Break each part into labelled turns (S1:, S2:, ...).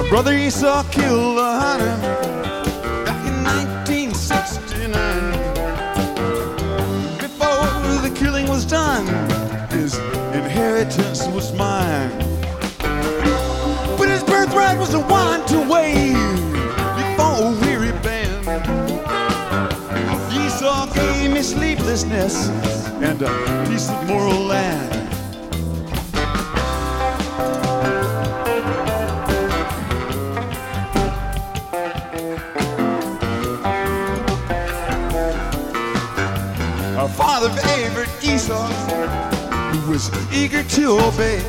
S1: Brother Esau killed a hunter back in 1969. Before the killing was done, his inheritance was mine. But his birthright was a wine to wave before a weary band. Esau gave me sleeplessness and a piece of moral land. Our father favored Esau, who was eager to obey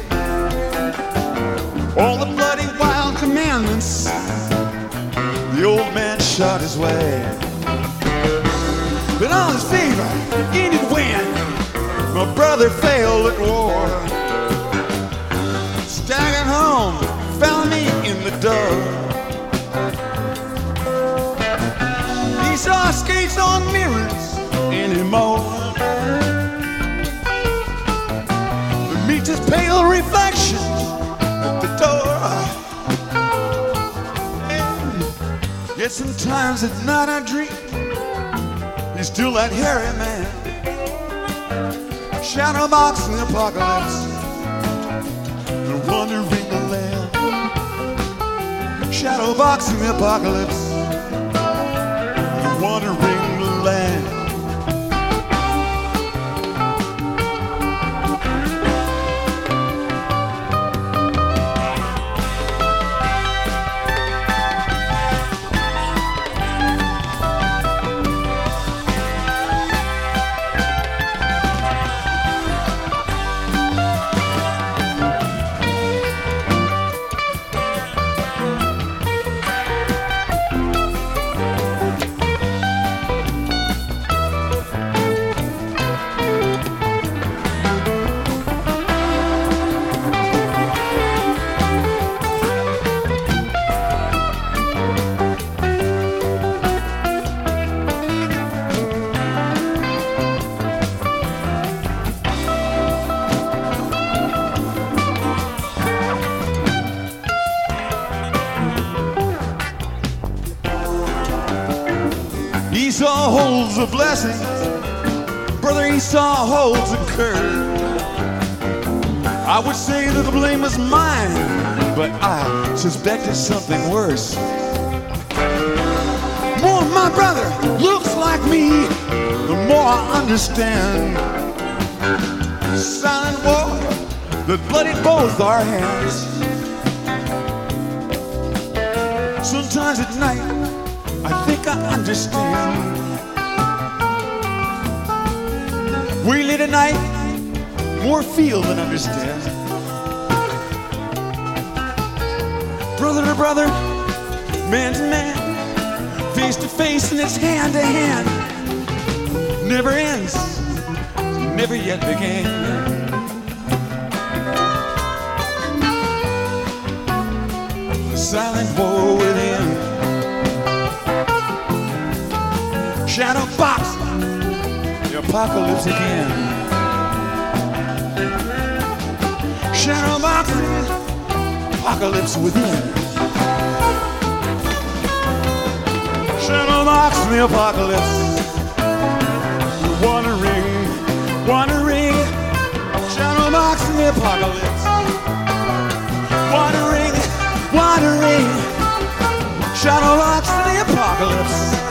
S1: all the bloody wild commandments the old man shot his way. But all his favor ended when my brother failed at war. Staggered home, found me in the door. Esau skates on mirrors anymore. But meets his pale reflection at the door. Yet sometimes at night I dream he's still that hairy man. Shadowbox in the apocalypse, the wandering the land. Shadowbox in the apocalypse, the wandering the land. Esau holds a blessing, brother Esau holds a curse. I would say that the blame is mine, but I suspect it's something worse. The more my brother looks like me, the more I understand. Silent war that bloodied both our hands. Sometimes at night I think I understand. We live at night, more feel than understand. Brother to brother, man to man, face to face, and it's hand to hand. Never ends, never yet began. The silent war within. Shadow box, the apocalypse again. Shadow box, apocalypse within. Shadow box, the apocalypse. Wandering, wandering. Shadow box, the apocalypse. Wandering, wandering. Shadow box, the apocalypse.